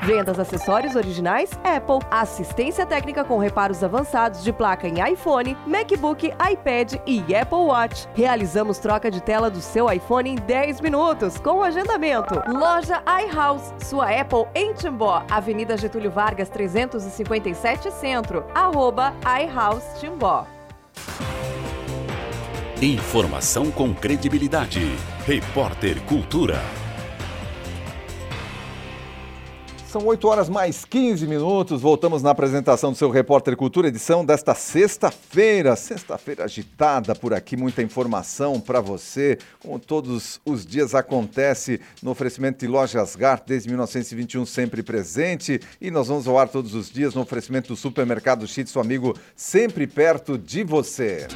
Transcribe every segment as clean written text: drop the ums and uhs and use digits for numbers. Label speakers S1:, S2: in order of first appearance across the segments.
S1: Vendas acessórios originais Apple. Assistência técnica com reparos avançados de placa em iPhone, MacBook, iPad e Apple Watch. Realizamos troca de tela do seu iPhone em 10 minutos, com agendamento. Loja iHouse, sua Apple em Timbó, Avenida Getúlio Vargas 357 Centro, @iHouse Timbó.
S2: Informação com credibilidade. Repórter Cultura.
S3: São 8 horas mais 15 minutos. Voltamos na apresentação do seu Repórter Cultura, edição desta sexta-feira. Sexta-feira agitada por aqui, muita informação para você. Como todos os dias acontece no oferecimento de Lojas Gart, desde 1921 sempre presente. E nós vamos ao ar todos os dias no oferecimento do Supermercado Chit, seu amigo sempre perto de você.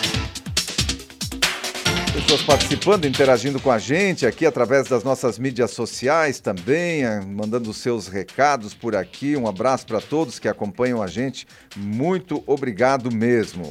S3: Pessoas participando, interagindo com a gente aqui através das nossas mídias sociais também, mandando seus recados por aqui. Um abraço para todos que acompanham a gente. Muito obrigado mesmo.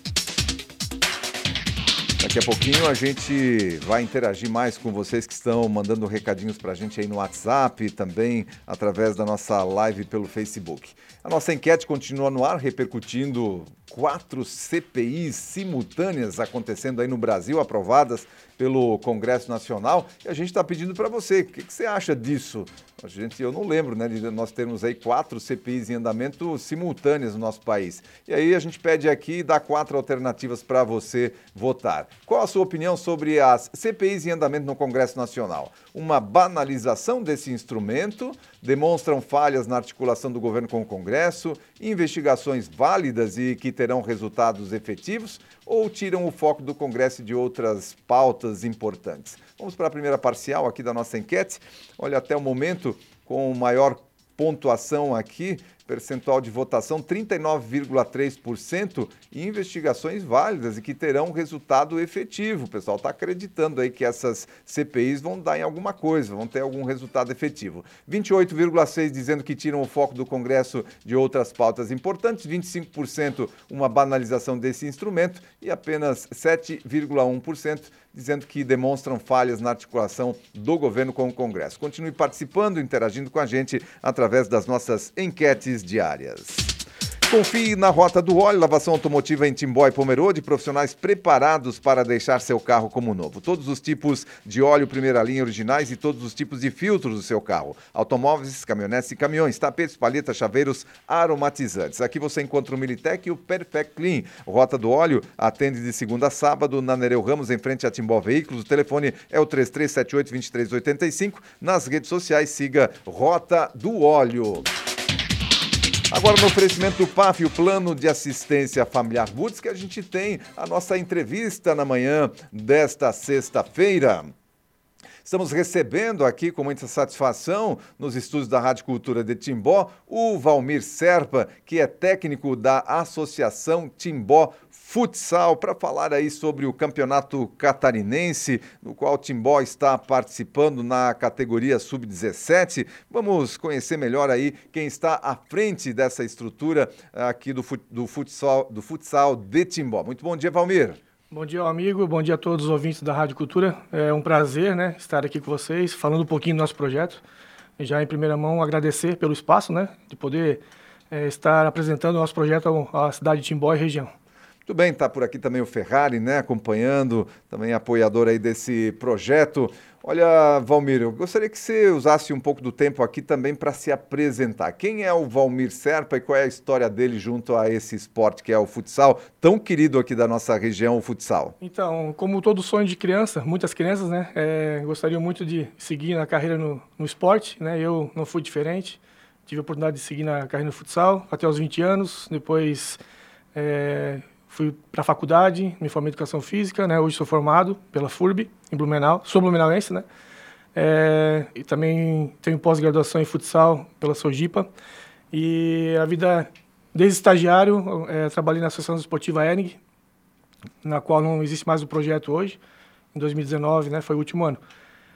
S3: Daqui a pouquinho a gente vai interagir mais com vocês que estão mandando recadinhos para a gente aí no WhatsApp e também através da nossa live pelo Facebook. A nossa enquete continua no ar, repercutindo 4 CPIs simultâneas acontecendo aí no Brasil, aprovadas pelo Congresso Nacional. E a gente está pedindo para você, o que você acha disso? Eu não lembro, né, de nós termos aí 4 CPIs em andamento simultâneas no nosso país. E aí a gente pede aqui e dá 4 alternativas para você votar. Qual a sua opinião sobre as CPIs em andamento no Congresso Nacional? Uma banalização desse instrumento? Demonstram falhas na articulação do governo com o Congresso? Investigações válidas e que terão resultados efetivos? Ou tiram o foco do Congresso e de outras pautas importantes? Vamos para a primeira parcial aqui da nossa enquete. Olha, até o momento, com maior pontuação aqui, percentual de votação 39,3% e investigações válidas e que terão resultado efetivo. O pessoal está acreditando aí que essas CPIs vão dar em alguma coisa, vão ter algum resultado efetivo. 28,6% dizendo que tiram o foco do Congresso de outras pautas importantes, 25% uma banalização desse instrumento e apenas 7,1% dizendo que demonstram falhas na articulação do governo com o Congresso. Continue participando, interagindo com a gente através das nossas enquetes diárias. Confie na Rota do Óleo, lavação automotiva em Timbó e Pomerode, profissionais preparados para deixar seu carro como novo. Todos os tipos de óleo primeira linha originais e todos os tipos de filtros do seu carro. Automóveis, caminhonetes e caminhões, tapetes, palhetas, chaveiros, aromatizantes. Aqui você encontra o Militec e o Perfect Clean. Rota do Óleo atende de segunda a sábado na Nereu Ramos, em frente a Timbó Veículos. O telefone é o 3378-2385. Nas redes sociais, siga Rota do Óleo. Agora no oferecimento do PAF, o Plano de Assistência Familiar Woods, que a gente tem a nossa entrevista na manhã desta sexta-feira. Estamos recebendo aqui com muita satisfação, nos estúdios da Rádio Cultura de Timbó, o Valmir Serpa, que é técnico da Associação Timbó Futsal, para falar aí sobre o campeonato catarinense, no qual o Timbó está participando na categoria Sub-17. Vamos conhecer melhor aí quem está à frente dessa estrutura aqui do futsal de Timbó. Muito bom dia, Valmir.
S4: Bom dia, amigo. Bom dia a todos os ouvintes da Rádio Cultura. É um prazer, né, estar aqui com vocês, falando um pouquinho do nosso projeto. E já em primeira mão agradecer pelo espaço, né, de poder estar apresentando o nosso projeto à cidade de Timbó e região.
S3: Muito bem, está por aqui também o Ferrari, né, acompanhando, também apoiador aí desse projeto. Olha, Valmir, eu gostaria que você usasse um pouco do tempo aqui também para se apresentar. Quem é o Valmir Serpa e qual é a história dele junto a esse esporte que é o futsal, tão querido aqui da nossa região, o futsal?
S4: Então, como todo sonho de criança, muitas crianças, né, gostariam muito de seguir na carreira no esporte, né, eu não fui diferente. Tive a oportunidade de seguir na carreira no futsal até os 20 anos, depois fui para a faculdade, me formei em Educação Física, né? Hoje sou formado pela FURB, em Blumenau. Sou blumenauense, né? E também tenho pós-graduação em futsal pela Sojipa. E a vida, desde estagiário, trabalhei na Associação Esportiva ERNG, na qual não existe mais o projeto hoje. Em 2019, né? Foi o último ano.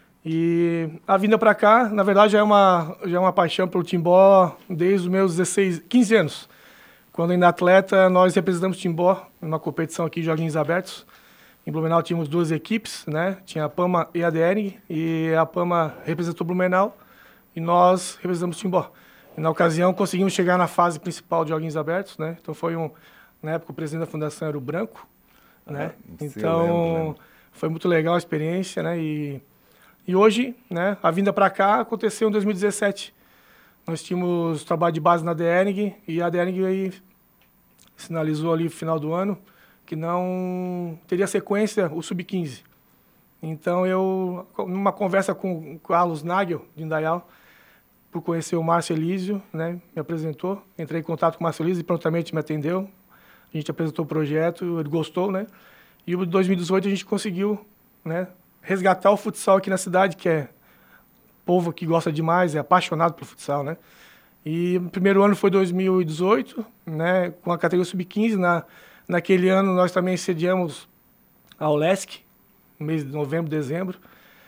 S4: E a vinda para cá, na verdade, já é uma paixão pelo Timbó desde os meus 15 anos. Quando ainda atleta, nós representamos Timbó numa competição aqui de Joguinhos Abertos. Em Blumenau tínhamos 2 equipes, né? Tinha a PAMA e a DERNG, e a PAMA representou Blumenau e nós representamos Timbó. E, na ocasião, conseguimos chegar na fase principal de Joguinhos Abertos, né? Então, na época, o presidente da fundação era o Branco, né? Então, lembro. Foi muito legal a experiência, né? E hoje, né, a vinda para cá aconteceu em 2017. Nós tínhamos trabalho de base na DERNIG, e a DERNIG aí sinalizou ali no final do ano que não teria sequência o Sub-15. Então, eu, numa conversa com o Carlos Nagel, de Indaial, por conhecer o Márcio Elísio, né, me apresentou, entrei em contato com o Márcio Elísio e prontamente me atendeu. A gente apresentou o projeto, ele gostou, né? E em 2018 a gente conseguiu, né, resgatar o futsal aqui na cidade, que é povo que gosta demais, é apaixonado pelo futsal, né? E o primeiro ano foi 2018, né, com a categoria Sub-15. Naquele ano nós também sediamos a OLESC, no mês de novembro, dezembro,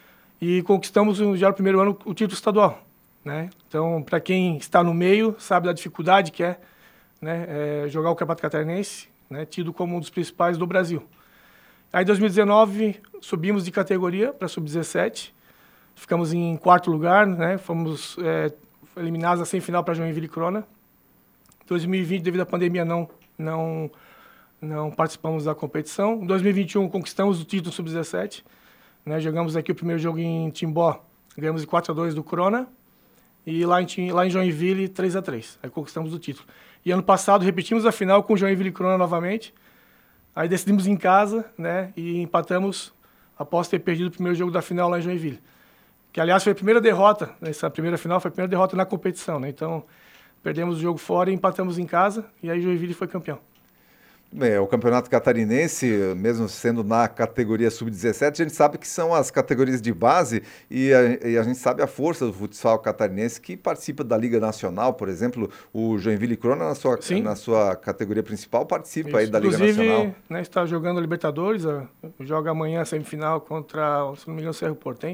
S4: e conquistamos já no primeiro ano o título estadual, né? Então, para quem está no meio, sabe da dificuldade que é, né, jogar o Campeonato Catarinense, né, tido como um dos principais do Brasil. Aí, em 2019, subimos de categoria para Sub-17, ficamos em 4º lugar, né, fomos eliminados na semifinal para Joinville e Crona. Em 2020, devido à pandemia, não participamos da competição. Em 2021, conquistamos o título Sub-17, né, jogamos aqui o primeiro jogo em Timbó, ganhamos de 4-2 do Crona, e lá em Joinville, 3-3. Aí conquistamos o título. E ano passado repetimos a final com Joinville e Crona novamente. Aí decidimos em casa, né, e empatamos após ter perdido o primeiro jogo da final lá em Joinville. Que, aliás, foi a primeira derrota, nessa primeira final, foi a primeira derrota na competição, né? Então, perdemos o jogo fora e empatamos em casa, e aí Joinville foi campeão.
S3: Bem, o Campeonato Catarinense, mesmo sendo na categoria Sub-17, a gente sabe que são as categorias de base e a gente sabe a força do futsal catarinense que participa da Liga Nacional, por exemplo, o Joinville e Crona na sua categoria principal participa. Isso. Aí da Liga Nacional.
S4: Inclusive, né, está jogando a Libertadores, joga amanhã a semifinal contra, se não me engano, o Cerro Porteño.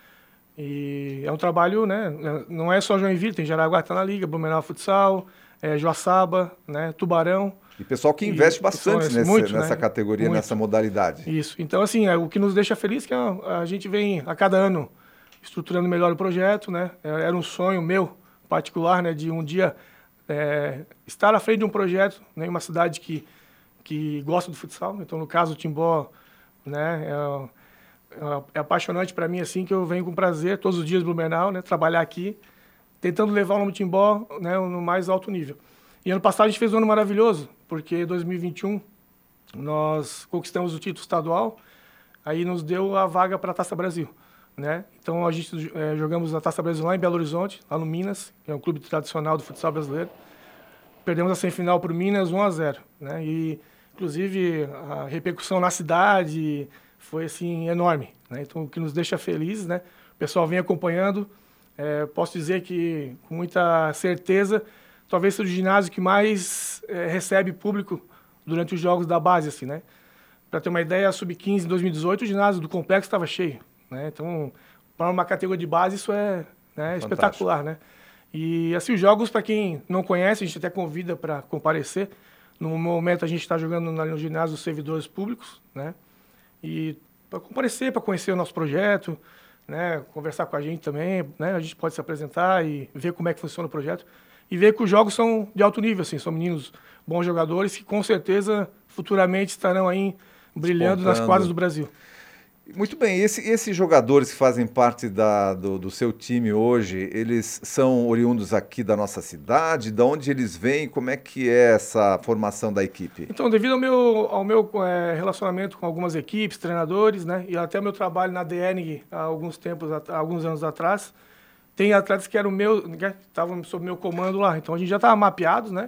S4: E é um trabalho, né, não é só Joinville, tem Jaraguá que está na Liga, Blumenau Futsal, Joaçaba, né, Tubarão.
S3: E pessoal que investe bastante nessa categoria, muito. Nessa modalidade.
S4: Isso. Então, assim, o que nos deixa feliz é que a gente vem a cada ano estruturando melhor o projeto, né? Era um sonho meu, particular, né, de um dia estar à frente de um projeto, né, em uma cidade que gosta do futsal. Então, no caso, o Timbó, né, é apaixonante para mim, assim, que eu venho com prazer todos os dias do Blumenau, né, trabalhar aqui, tentando levar o nome Timbó, né, no mais alto nível. E ano passado a gente fez um ano maravilhoso, porque em 2021 nós conquistamos o título estadual, aí nos deu a vaga para a Taça Brasil, né? Então a gente jogamos a Taça Brasil lá em Belo Horizonte, lá no Minas, que é um clube tradicional do futsal brasileiro. Perdemos a semifinal para o Minas 1-0, né? E inclusive a repercussão na cidade foi assim enorme, né? Então o que nos deixa felizes, né? O pessoal vem acompanhando, posso dizer que com muita certeza talvez seja o ginásio que mais recebe público durante os jogos da base, assim, né? Para ter uma ideia, a Sub-15 em 2018, o ginásio do complexo estava cheio, né? Então, para uma categoria de base, isso é, né, espetacular, né? E, assim, os jogos, para quem não conhece, a gente até convida para comparecer. No momento, a gente está jogando no ginásio dos servidores públicos, né? E para comparecer, para conhecer o nosso projeto, né? Conversar com a gente também, né? A gente pode se apresentar e ver como é que funciona o projeto. E ver que os jogos são de alto nível, assim, são meninos bons jogadores que com certeza futuramente estarão aí brilhando nas quadras do Brasil.
S3: Muito bem, esses jogadores que fazem parte do seu time hoje, eles são oriundos aqui da nossa cidade? De onde eles vêm? Como é que é essa formação da equipe?
S4: Então, devido ao meu relacionamento com algumas equipes, treinadores, né, e até o meu trabalho na DERNIG há alguns anos atrás, tem atletas que eram estavam sob meu comando lá. Então, a gente já estava mapeados, né?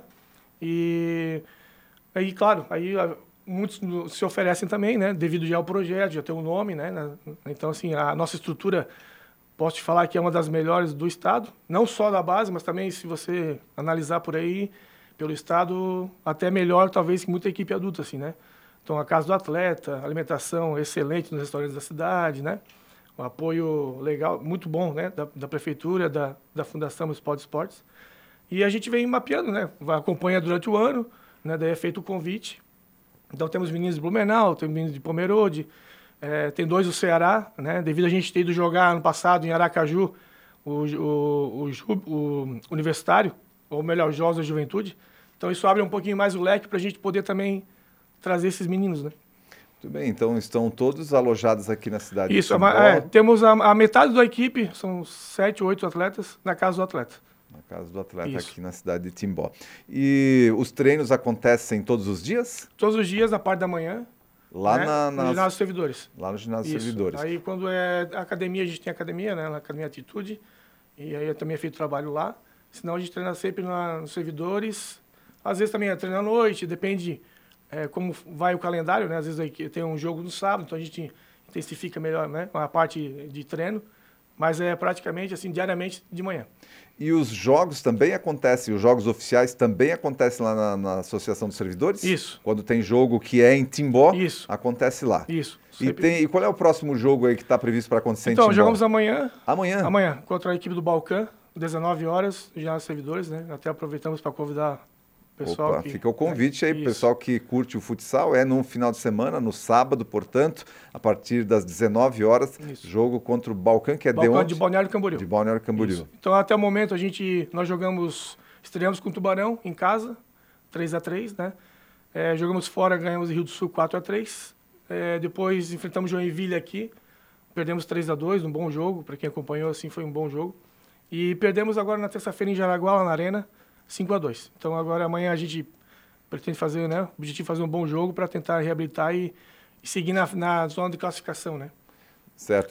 S4: E aí, claro, aí muitos se oferecem também, né? Devido já ao projeto, já tem um nome, né? Então, assim, a nossa estrutura, posso te falar que é uma das melhores do estado. Não só da base, mas também, se você analisar por aí, pelo estado, até melhor, talvez, que muita equipe adulta, assim, né? Então, a casa do atleta, alimentação excelente nos restaurantes da cidade, né? Um apoio legal, muito bom, né, da prefeitura, da Fundação Municipal de Esportes. E a gente vem mapeando, né, acompanha durante o ano, né, daí é feito o convite. Então temos meninos de Blumenau, temos meninos de Pomerode, tem 2 do Ceará, né, devido a gente ter ido jogar ano passado em Aracaju, o universitário, ou melhor, os jogos da juventude. Então isso abre um pouquinho mais o leque para a gente poder também trazer esses meninos, né?
S3: Muito bem, então estão todos alojados aqui na cidade
S4: Isso,
S3: de Timbó.
S4: temos a metade da equipe, são 7, 8 atletas, na casa do atleta.
S3: Na casa do atleta
S4: Isso.
S3: aqui na cidade de Timbó. E os treinos acontecem todos os dias?
S4: Todos os dias, na parte da manhã,
S3: Lá
S4: no ginásio dos servidores.
S3: Lá no ginásio dos
S4: Isso.
S3: servidores.
S4: Aí quando é academia, a gente tem academia, né? Na Academia Atitude. E aí eu também é feito trabalho lá. Senão a gente treina sempre nos servidores. Às vezes também treina à noite, depende como vai o calendário, né? Às vezes aí tem um jogo no sábado, então a gente intensifica melhor, né? A parte de treino. Mas é praticamente assim, diariamente de manhã.
S3: E os jogos também acontecem, os jogos oficiais também acontecem lá na Associação dos Servidores?
S4: Isso.
S3: Quando tem jogo que é em Timbó,
S4: Isso.
S3: acontece lá.
S4: Isso.
S3: E qual é o próximo jogo aí que está previsto para acontecer em Timbó?
S4: Então, jogamos amanhã.
S3: Amanhã?
S4: Amanhã, contra a equipe do Balcã, 19 horas, já servidores, né? Até aproveitamos para convidar o pessoal.
S3: Opa, fica o convite aí,
S4: Isso.
S3: pessoal que curte o futsal, é no final de semana, no sábado, portanto, a partir das 19 horas,
S4: Isso.
S3: jogo contra o Balcã, que é
S4: Balcã
S3: de onde?
S4: de Balneário Camboriú.
S3: De Balneário Camboriú.
S4: Isso. Então, até o momento, nós estreamos com o Tubarão em casa, 3-3, né? Jogamos fora, ganhamos em Rio do Sul 4-3. Depois enfrentamos Joinville aqui, perdemos 3-2, um bom jogo, para quem acompanhou, assim, foi um bom jogo. E perdemos agora na terça-feira em Jaraguá, lá na Arena, 5-2. Então, agora amanhã a gente pretende fazer, né? O objetivo é fazer um bom jogo para tentar reabilitar e seguir na zona de classificação, né?
S3: Certo.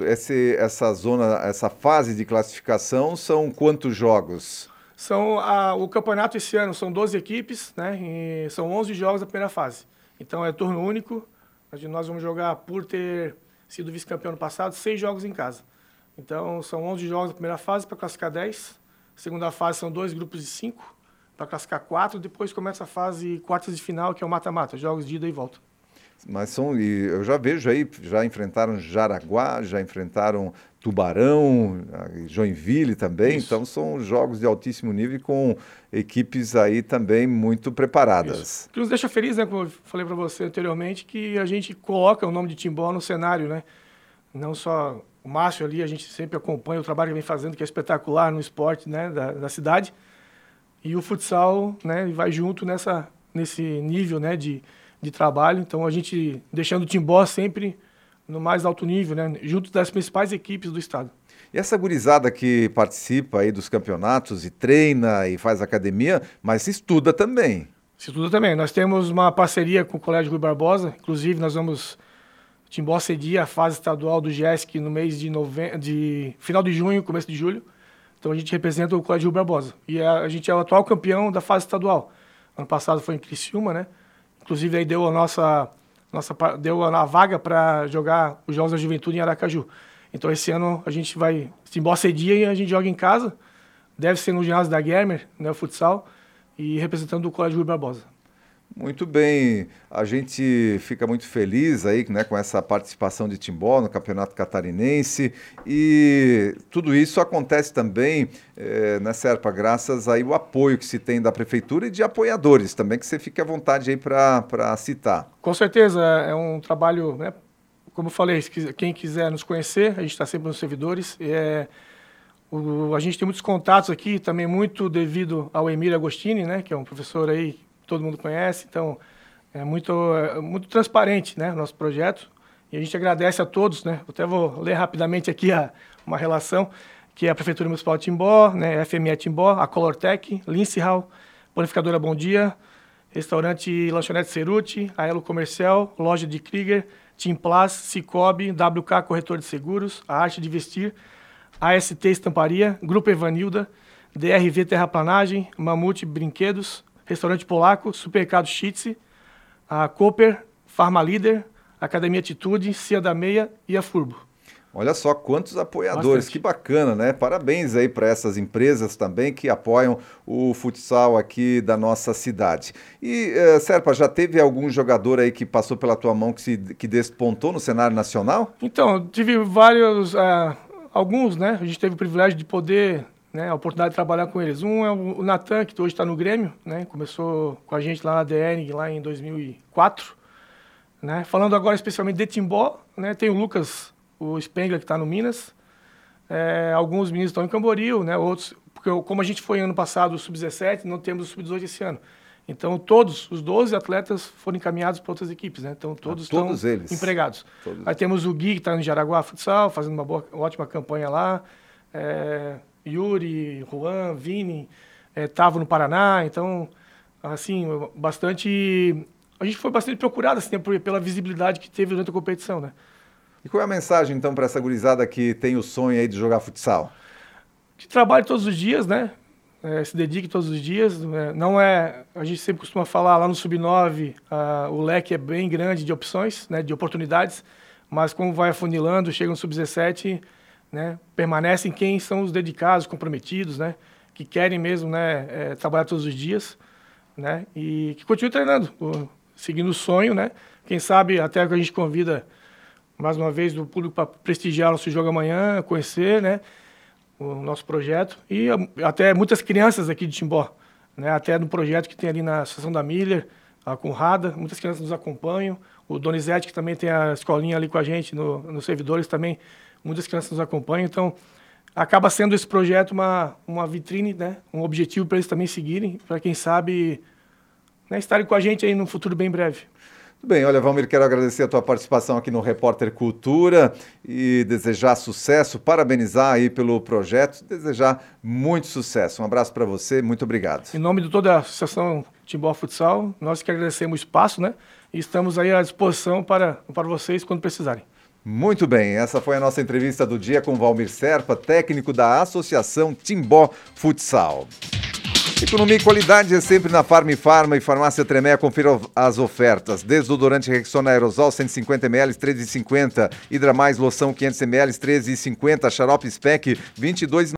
S3: Essa fase de classificação são quantos jogos?
S4: O campeonato esse ano são 12 equipes, né? E são 11 jogos da primeira fase. Então é turno único. Nós vamos jogar, por ter sido vice-campeão no passado, 6 jogos em casa. Então são 11 jogos da primeira fase para classificar 10. Segunda fase são 2 grupos de 5 para classificar 4. Depois começa a fase quartas de final, que é o mata-mata, jogos de ida e volta.
S3: Mas eu já vejo aí, já enfrentaram Jaraguá, já enfrentaram Tubarão, Joinville também,
S4: Isso.
S3: Então são jogos de altíssimo nível com equipes aí também muito preparadas.
S4: Isso. O que nos deixa feliz, né, como eu falei para você anteriormente, que a gente coloca o nome de Timbó no cenário, né? Não só o Márcio ali, a gente sempre acompanha o trabalho que vem fazendo, que é espetacular no esporte, né, da cidade, e o futsal, né, vai junto nesse nível, né, de trabalho. Então a gente deixando o Timbó sempre no mais alto nível, né, junto das principais equipes do estado.
S3: E essa gurizada que participa aí dos campeonatos e treina e faz academia, mas estuda também.
S4: Estuda também. Nós temos uma parceria com o Colégio Rui Barbosa, inclusive nós vamos Timbó cedia a fase estadual do GESC no mês de final de junho, começo de julho. Então a gente representa o Colégio Rui Barbosa. E a gente é o atual campeão da fase estadual. Ano passado foi em Criciúma, né? Inclusive aí deu a vaga para jogar os Jogos da Juventude em Aracaju. Então esse ano a gente vai Timbó cedia e a gente joga em casa. Deve ser no ginásio da Guermer, né, o futsal, e representando o Colégio Rui Barbosa.
S3: Muito bem, a gente fica muito feliz aí, né, com essa participação de Timbó no Campeonato Catarinense, e tudo isso acontece também, né, Serpa, graças aí o apoio que se tem da Prefeitura e de apoiadores também, que você fique à vontade aí para citar.
S4: Com certeza, é um trabalho, né, como eu falei, quem quiser nos conhecer, a gente está sempre nos servidores, a gente tem muitos contatos aqui, também muito devido ao Emílio Agostini, né, que é um professor aí, todo mundo conhece, então é muito transparente, né, o nosso projeto, e a gente agradece a todos, né, eu até vou ler rapidamente aqui uma relação, que é a Prefeitura Municipal de Timbó, né, FME Timbó, a Colortec, Lince Hall, Panificadora Bom Dia, Restaurante e Lanchonete Ceruti, a Elo Comercial, Loja de Krieger, Timplas, Cicobi, WK Corretor de Seguros, a Arte de Vestir, AST Estamparia, Grupo Evanilda, DRV Terraplanagem, Mamute Brinquedos, Restaurante Polaco, Supermercado Chitze, a Cooper, Farma Líder, Academia Atitude, Cia da Meia e a Furbo.
S3: Olha só quantos apoiadores,
S4: Bastante.
S3: Que bacana, né? Parabéns aí para essas empresas também que apoiam o futsal aqui da nossa cidade. E, Serpa, já teve algum jogador aí que passou pela tua mão que despontou no cenário nacional?
S4: Então, tive vários, alguns, né? A gente teve o privilégio de poder, né, a oportunidade de trabalhar com eles. Um é o Natan, que hoje está no Grêmio, né? Começou com a gente lá na DN, lá em 2004. Né? Falando agora especialmente de Timbó, né? Tem o Lucas, o Spengler, que está no Minas. Alguns meninos estão em Camboriú, né? Outros, porque como a gente foi ano passado o Sub-17, não temos o Sub-18 esse ano. Então, todos os 12 atletas foram encaminhados para outras equipes, né? Então, todos estão empregados. Aí temos o Gui, que está no Jaraguá Futsal, fazendo uma ótima campanha lá. Yuri, Juan, Vini, Tavo no Paraná. Então, assim, a gente foi bastante procurado, assim, pela visibilidade que teve durante a competição, né?
S3: E qual é a mensagem, então, para essa gurizada que tem o sonho aí de jogar futsal?
S4: Que trabalhe todos os dias, né? Se dedique todos os dias. A gente sempre costuma falar lá no Sub-9, o leque é bem grande de opções, né, de oportunidades, mas como vai afunilando, chega no Sub-17, né, permanecem quem são os dedicados, comprometidos, né, que querem mesmo, né, trabalhar todos os dias, né, e que continuem treinando, seguindo o sonho, né. Quem sabe até que a gente convida mais uma vez o público para prestigiar o nosso jogo amanhã, conhecer, né, o nosso projeto, e até muitas crianças aqui de Timbó, né? Até no projeto que tem ali na Estação da Miller, a Conrada, muitas crianças nos acompanham, o Donizete, que também tem a escolinha ali com a gente, nos servidores também, muitas crianças nos acompanham, então acaba sendo esse projeto uma vitrine, né? Um objetivo para eles também seguirem, para quem sabe, né, estarem com a gente aí no futuro bem breve.
S3: Bem, olha, Valmir, quero agradecer a tua participação aqui no Repórter Cultura e desejar sucesso, parabenizar aí pelo projeto, desejar muito sucesso. Um abraço para você, muito obrigado.
S4: Em nome de toda a Associação Timbó Futsal, nós que agradecemos o espaço, né? E estamos aí à disposição para vocês quando precisarem.
S3: Muito bem, essa foi a nossa entrevista do dia com Valmir Serpa, técnico da Associação Timbó Futsal. Economia e qualidade é sempre na Farm e Farmácia Tremé. Confira as ofertas. Desodorante Rexona Aerosol 150 ml, 13,50. Hidra Mais loção 500 ml, 13,50. Xarope Spec 22,90.